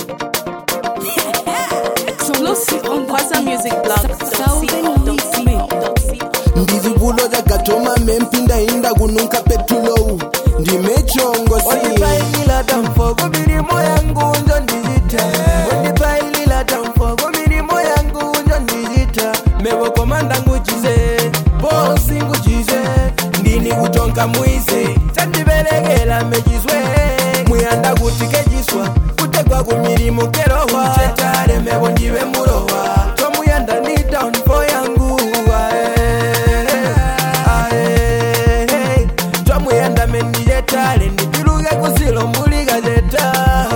Exclusive on Kwaza Music Blog. Ndizibulo zakatoma mempinda inda kununka petulo ndimechongo si Ondipailila tamfo kubirimo yangu njo ndizita Ondipailila tamfo kubirimo yangu njo ndizita Mewo komanda nguchize, bosi nguchize Ndini kutonka muize, tandibelegela mejizwe Muyanda kutikejiswa, kutekwa kumirimo kerowa Chetare mewo ndiwe murowa Tomuyanda ni downfall yangu Tomuyanda menije tale Nipiluge kusilo mbuli gazeta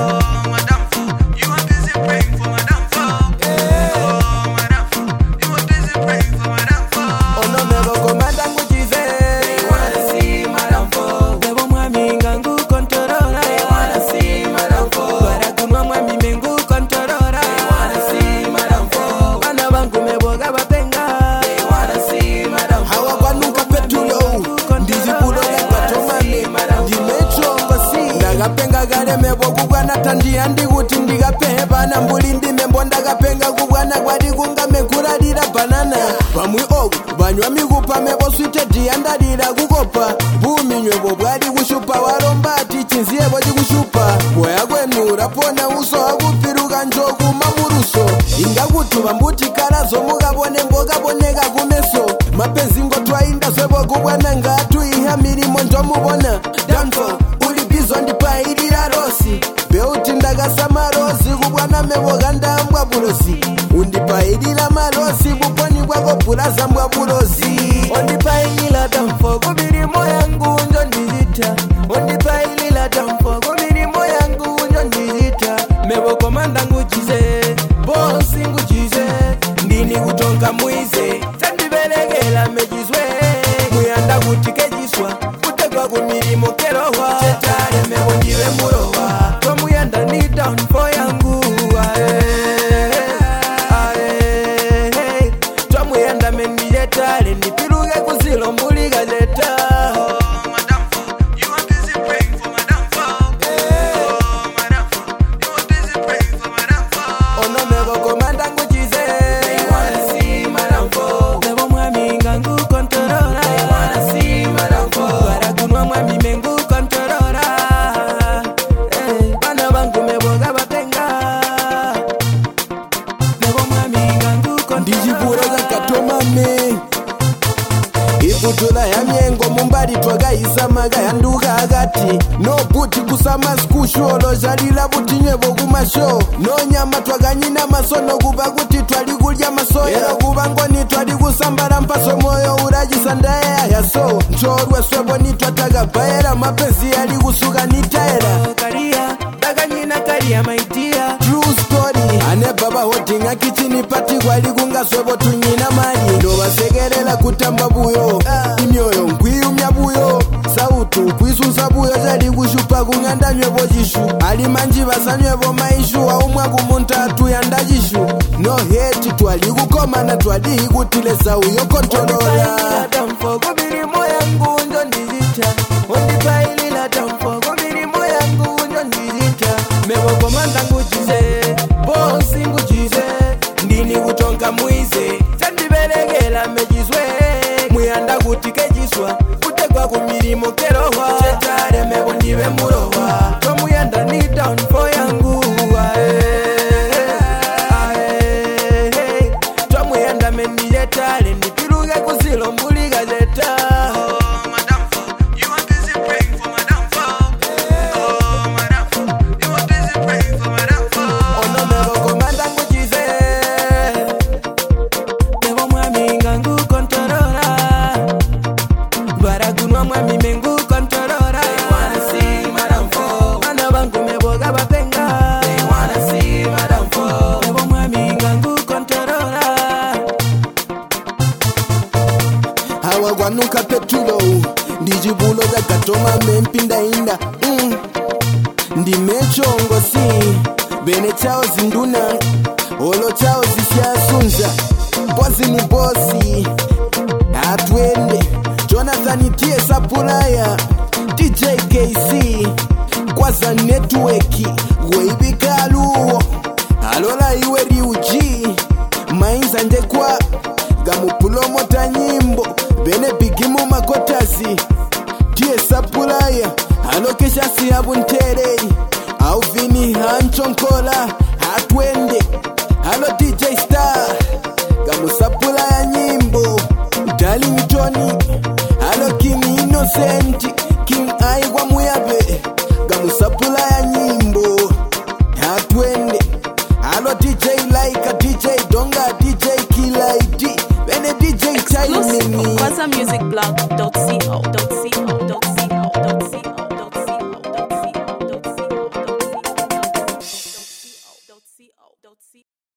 Ndakapenga kale mebo kukwana tandiya ndikuti ndikapehe pana mbuli ndimembo ndakapenga kukwana kwati kungamekuralira banana pamwi oku vanywa mikupa mebo swite diya ndalira kukopa buminywebo bwali kushupa walomba ati chinziyebo chikushupa boya kwenura pona uso akupiruka njoku mamuruso ingakuti vambuti kalazo mukabone mbokaboneka kumeso mapenzi ngotwainda swebo kukwana ngatu iya milimo ndomubona danfo ulibizo ndipailira rosi beuti ndakasa marosi kubwana mevoka ndambwa bulosi undipailira marosi kuponi kwako bulaza mbwa bulosi Ondipailila tamfo kubirimo yangu njo ndizita Ondipailila tamfo kubirimo yangu njo ndizita Mevo komanda nguchize, bosi nguchize Ndini kutonka muize, tandibelegela mejizwe Muyanda kutikejiswa, kutekwa kumirimo kerowa Chetare mewo ndiwe murowa Tomuyanda ni downfall yangu Tomuyanda menije tale Nipiluge kusilo mbuli gazeta Iputula ya miengo mumbali twagaisa maga yanduka agati no buti kusama skushuolo jalila butinyebo kumasho no nyama twaganyina masono kuba kuti twalikulya masoya era kuba ngoni twalikusambala mpaso moyo urajisandaya yaso nchorwe swebo nitwataga baera mapenzi yali kusuka nitaera karia daganyina karia maitia true story ane baba hotinga kichini pati kwali kunga swebo tunyina mali ndo basegerela kutamba buyo imyoyo nkwiyumya buyo sautu kwisunsa buyo zali kushupa kung'anda nywebo jishu ali manji basanywebo maishu waumwa kumuntatu yanda jishu no heti twali kukomana twali hikutile sauyo kontolola tamfo kubirimo yangu njo ndizita Ondipailila tamfo kubirimo yangu njo ndizita Mewo komanda nguchize, bosi nguchize Ndini kutonka muize, tandibelegela mejizwe Muyanda kutikejiswa, kutekwa kumirimo kerowa Chetare mewo ndiwe murowa Tomuyanda ni downfall yangu Tomuyanda menije tale Nipiluge kusilo mbuli gazeta Wanuka petulo ndijibulo zakatoma mempinda inda ndimechongo si bene chao zinduna olo chao zishasunza bosi ni bosi atwende Jonathan tie sapulaya DJ KC Kwaza network weibikaluo sanje kwa gamupulomota nyimbo bene bigimu makotasi tie sapulaya alokesha siyabu ntereri au vini hanchonkola hatwende halo DJ Star gamusapulaya nyimbo Darling Tony halo King Innocent King Aigwa Muyabe gamusapulaya nyimbo hatwende halo DJ Laika DJ Donga DJ Kilaiti bene DJ Timing Exclusive on WhatsAppMusicBlog.co.ca.